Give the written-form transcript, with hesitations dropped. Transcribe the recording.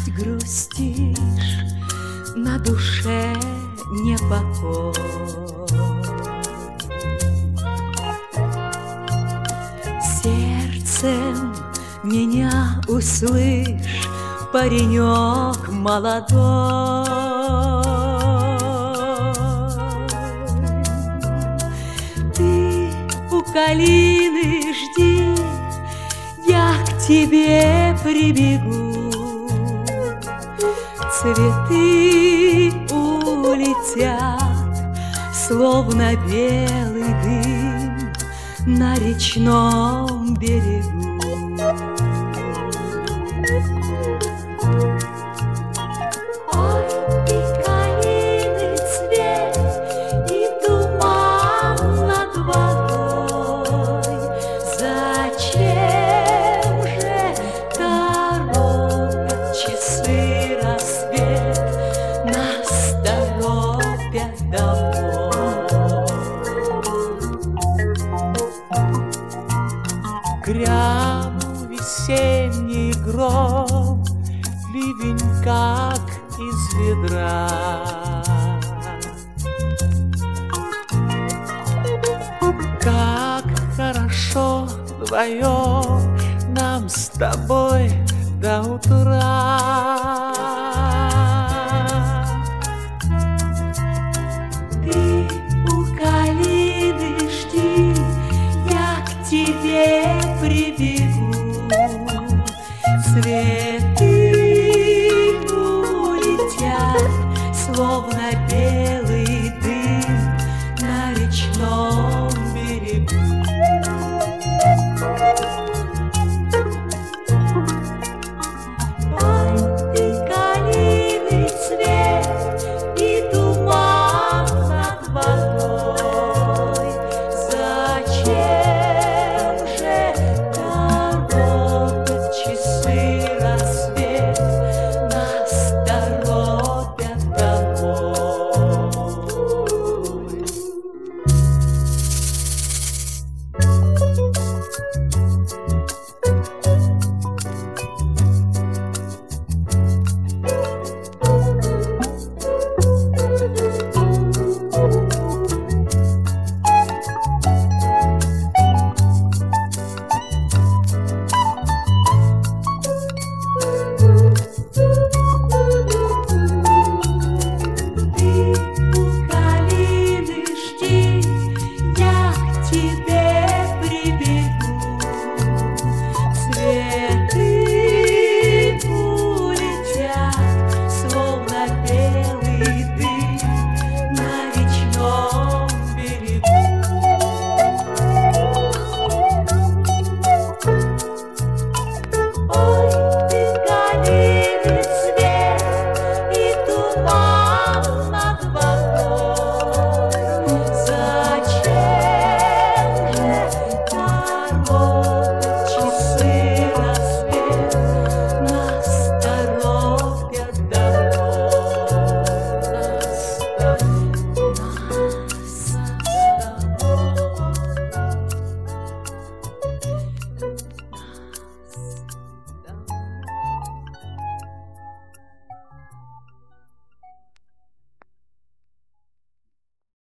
опять грустишь, на душе непокой. Сердцем меня услышь, паренек молодой. Ты у калины жди, я к тебе прибегу. Цветы улетят, словно белый дым на речном берегу. Ой, и калины цвет, и туман над водой. Зачем же торопят часы рассвет, нас торопят домой? Грянул весенний гром, ливень как из ведра. Как хорошо вдвоем нам с тобой до утра.